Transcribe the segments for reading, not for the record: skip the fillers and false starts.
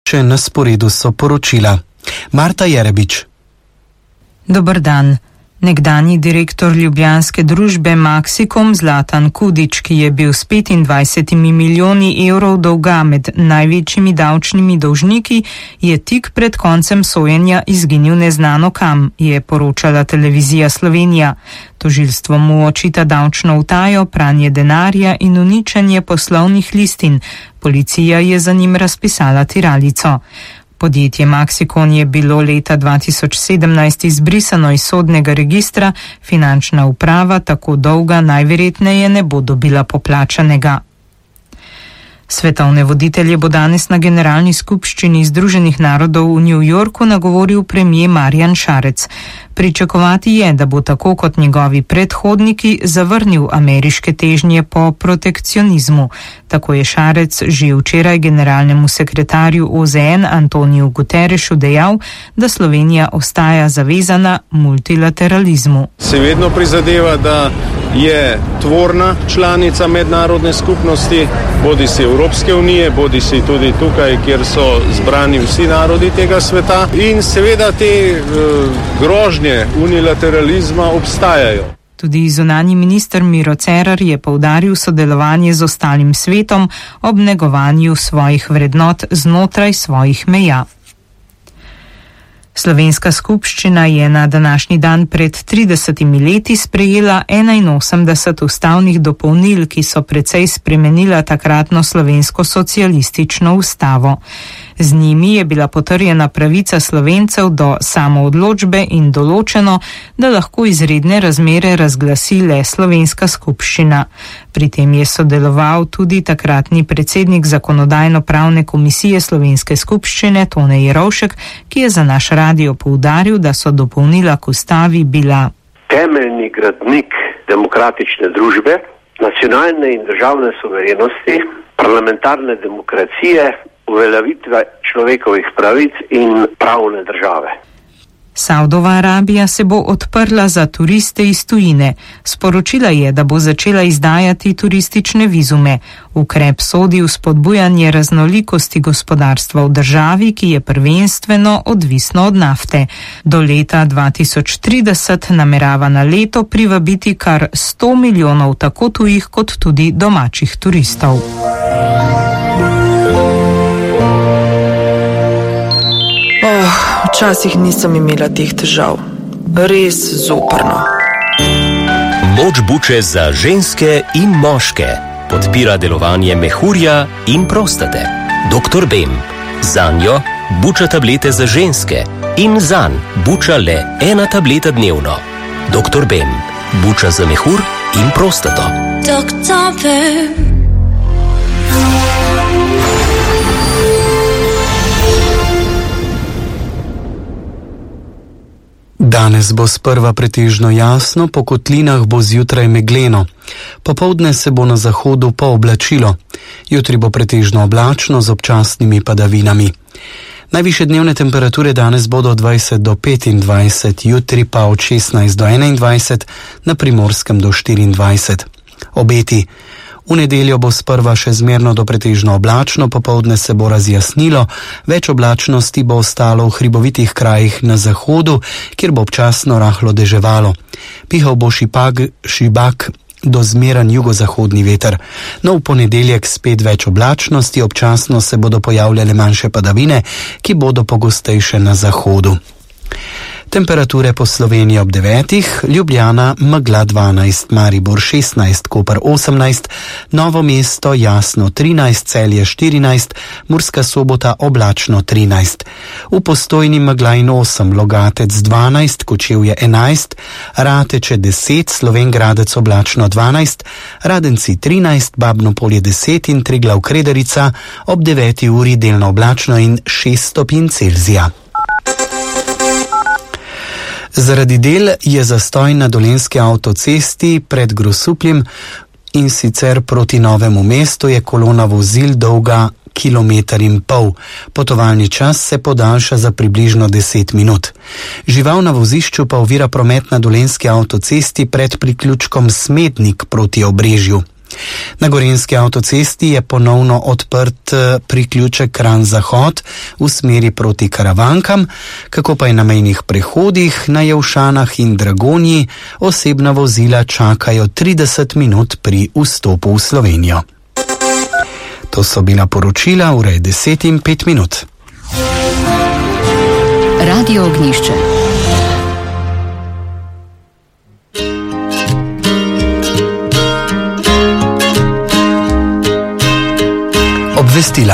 Še na sporedu so poročila. Marta Jerebič. Dober dan. Nekdanji direktor ljubljanske družbe Maxikom Zlatan Kudič, ki je bil s 25 milijoni evrov dolga med največjimi davčnimi dolžniki, je tik pred koncem sojenja izginil neznano kam, je poročala televizija Slovenija. Tožilstvo mu očita davčno utajo, pranje denarja in uničenje poslovnih listin. Policija je za njim razpisala tiralico. Podjetje Maxikon je bilo leta 2017 izbrisano iz sodnega registra, finančna uprava tako dolga najverjetneje ne bo dobila poplačanega. Svetovne voditelje bo danes na generalni skupščini Združenih narodov v New Yorku nagovoril premier Marjan Šarec. Pričakovati je, da bo tako kot njegovi predhodniki zavrnil ameriške težnje po protekcionizmu. Tako je Šarec že včeraj generalnemu sekretarju OZN Antoniju Guterresu dejal, da Slovenija ostaja zavezana multilateralizmu. Se vedno prizadeva, da je tvorna članica mednarodne skupnosti, bodi si Evropske unije, bodi si tudi tukaj, kjer so zbrani vsi narodi tega sveta, in seveda te grožnje unilateralizma obstajajo. Tudi zunanji minister Miro Cerar je poudaril sodelovanje z ostalim svetom ob negovanju svojih vrednot znotraj svojih meja. Slovenska skupščina je na današnji dan pred 30 leti sprejela 81 ustavnih dopolnil, ki so precej spremenila takratno slovensko socialistično ustavo. Z njimi je bila potrjena pravica Slovencev do samoodločbe in določeno, da lahko izredne razmere razglasi le slovenska skupščina. Pri tem je sodeloval tudi takratni predsednik Zakonodajno-pravne komisije Slovenske skupščine Tone Jerovšek, ki je za naš radio poudaril, da so dopolnila k ustavi bila temeljni gradnik demokratične družbe, nacionalne in državne suverenosti, parlamentarne demokracije, uveljavitve človekovih pravic in pravne države. Saudova Arabija se bo odprla za turiste iz tujine. Sporočila je, da bo začela izdajati turistične vizume. Ukrep sodi v spodbujanje raznolikosti gospodarstva v državi, ki je prvenstveno odvisno od nafte. Do leta 2030 namerava na leto privabiti kar 100 milijonov tako tujih kot tudi domačih turistov. Včasih nisem imela teh težav. Res zoprno. Moč buče za ženske in moške. Podpira delovanje mehurja in prostate. Dr. Bem. Zanjo buča tablete za ženske in zanj buča le 1 tableta dnevno. Dr. Bem. Buča za mehur in prostato. Dr. Bem. Danes bo sprva pretežno jasno, po kotlinah bo zjutraj megleno. Popoldne se bo na zahodu pooblačilo. Jutri bo pretežno oblačno z občasnimi padavinami. Najvišje dnevne temperature danes bodo 20 do 25, jutri pa od 16 do 21, na Primorskem do 24. Obeti. V nedeljo bo sprva še zmerno do pretežno oblačno, popoldne se bo razjasnilo, več oblačnosti bo ostalo v hribovitih krajih na zahodu, kjer bo občasno rahlo deževalo. Pihal bo šibak do zmeren jugozahodni veter. No, v ponedeljek spet več oblačnosti, občasno se bodo pojavljale manjše padavine, ki bodo pogostejše na zahodu. Temperature po Sloveniji ob 9, Ljubljana megla 12, Maribor 16, Koper 18, Novo mesto jasno 13, Celje 14, Murska Sobota oblačno 13. V Postojni megla in 8, Logatec 12, Kočevje 11, Rateče 10, Slovenj Gradec oblačno 12, Radenci 13, Babno Polje 10 in Triglav Krederica ob 9 uri delno oblačno in 6 stopinj Celzija. Zaradi del je zastoj na Dolenjski avtocesti pred Grosupljem in sicer proti Novemu mestu je kolona vozil dolga 1,5 kilometra. Potovalni čas se podaljša za približno 10 minut. Žival na vozišču pa ovira promet na Dolenjski avtocesti pred priključkom Smednik proti Obrežju. Na gorenjski avtocesti je ponovno odprt priključek Kranj-Zahod v smeri proti Karavankam, kako pa je na mejnih prehodih na Jelšanah in Dragonji osebna vozila čakajo 30 minut pri vstopu v Slovenijo. To so bila poročila, ura je 10:05. Radio Ognjišče. Obvestila.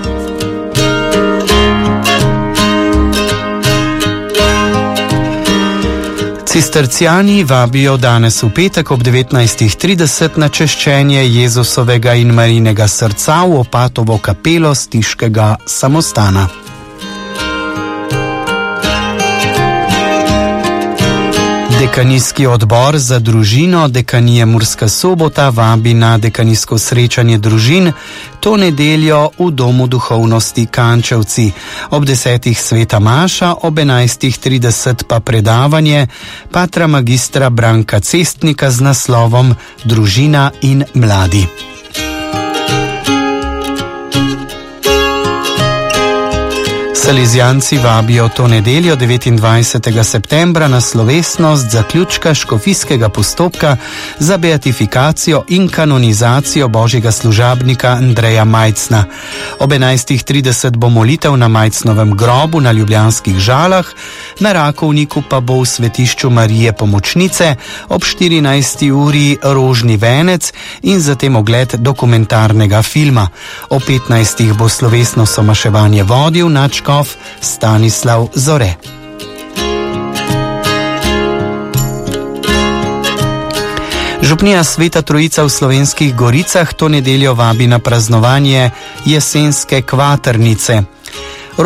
Cisterciani vabijo danes v petek ob 19:30 na češčenje Jezusovega in Marijinega srca v Opatovo kapelo Stiškega samostana. Dekanijski odbor za družino Dekanije Murska Sobota vabi na dekanijsko srečanje družin to nedeljo v Domu duhovnosti Kančevci. Ob 10. sveta maša, ob 11:30 pa predavanje patra magistra Branka Cestnika z naslovom Družina in mladi. Salezijanci vabijo to nedeljo 29. septembra na slovesnost zaključka škofijskega postopka za beatifikacijo in kanonizacijo božjega služabnika Andreja Majcna. Ob 11:30 bo molitev na Majcnovem grobu na Ljubljanskih Žalah, na Rakovniku pa bo v svetišču Marije Pomočnice ob 14. uri Rožni venec in zatem ogled dokumentarnega filma. Ob 15. bo slovesno somaševanje vodil nadškof Stanislav Zore. Župnija Sveta Trojica v Slovenskih Goricah to nedeljo vabi na praznovanje jesenske kvatrnice.